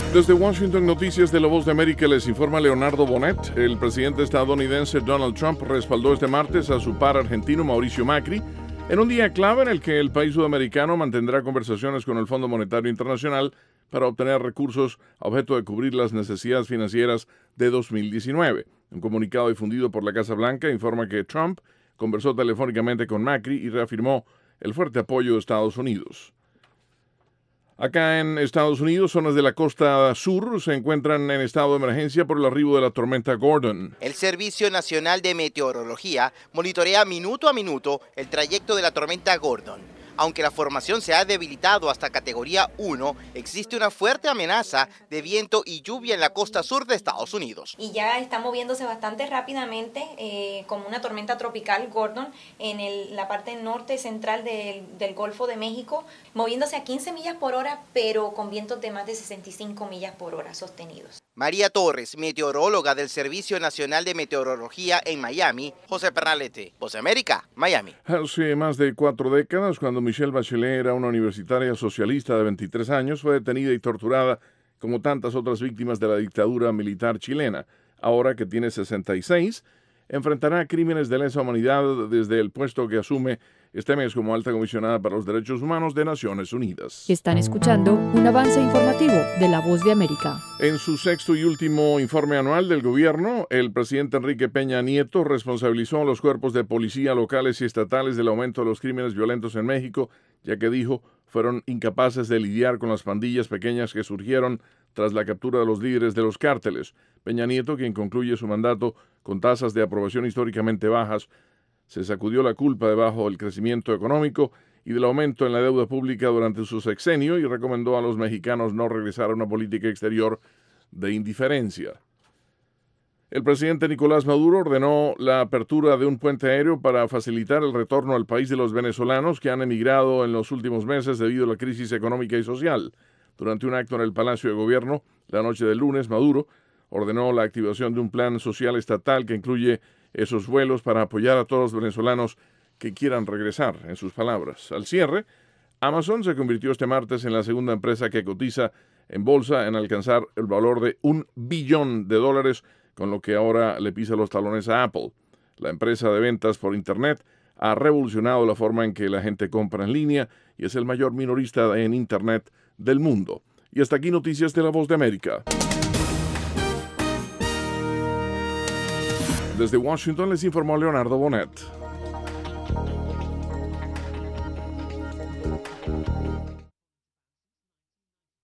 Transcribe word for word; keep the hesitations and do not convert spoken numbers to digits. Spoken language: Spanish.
Desde Washington, Noticias de la Voz de América, les informa Leonardo Bonet. El presidente estadounidense Donald Trump respaldó este martes a su par argentino Mauricio Macri en un día clave en el que el país sudamericano mantendrá conversaciones con el Fondo Monetario Internacional para obtener recursos a objeto de cubrir las necesidades financieras de dos mil diecinueve. Un comunicado difundido por la Casa Blanca informa que Trump conversó telefónicamente con Macri y reafirmó el fuerte apoyo de Estados Unidos. Acá en Estados Unidos, zonas de la costa sur se encuentran en estado de emergencia por el arribo de la tormenta Gordon. El Servicio Nacional de Meteorología monitorea minuto a minuto el trayecto de la tormenta Gordon. Aunque la formación se ha debilitado hasta categoría uno, existe una fuerte amenaza de viento y lluvia en la costa sur de Estados Unidos. Y ya está moviéndose bastante rápidamente eh, como una tormenta tropical Gordon en el, la parte norte central del, del Golfo de México, moviéndose a quince millas por hora, pero con vientos de más de sesenta y cinco millas por hora sostenidos. María Torres, meteoróloga del Servicio Nacional de Meteorología en Miami. José Pernalete, Voz de América, Miami. Hace más de cuatro décadas, cuando Michelle Bachelet era una universitaria socialista de veintitrés años, fue detenida y torturada como tantas otras víctimas de la dictadura militar chilena. Ahora que tiene sesenta y seis, enfrentará crímenes de lesa humanidad desde el puesto que asume este mes como alta comisionada para los derechos humanos de Naciones Unidas. Están escuchando un avance informativo de La Voz de América. En su sexto y último informe anual del gobierno, el presidente Enrique Peña Nieto responsabilizó a los cuerpos de policía locales y estatales del aumento de los crímenes violentos en México, ya que dijo fueron incapaces de lidiar con las pandillas pequeñas que surgieron tras la captura de los líderes de los cárteles. Peña Nieto, quien concluye su mandato con tasas de aprobación históricamente bajas, se sacudió la culpa debajo del crecimiento económico y del aumento en la deuda pública durante su sexenio y recomendó a los mexicanos no regresar a una política exterior de indiferencia. El presidente Nicolás Maduro ordenó la apertura de un puente aéreo para facilitar el retorno al país de los venezolanos que han emigrado en los últimos meses debido a la crisis económica y social. Durante un acto en el Palacio de Gobierno, la noche del lunes, Maduro ordenó la activación de un plan social estatal que incluye esos vuelos para apoyar a todos los venezolanos que quieran regresar, en sus palabras. Al cierre, Amazon se convirtió este martes en la segunda empresa que cotiza en bolsa en alcanzar el valor de un billón de dólares, con lo que ahora le pisa los talones a Apple. La empresa de ventas por Internet ha revolucionado la forma en que la gente compra en línea y es el mayor minorista en Internet del mundo. Y hasta aquí Noticias de la Voz de América. Desde Washington les informó Leonardo Bonet.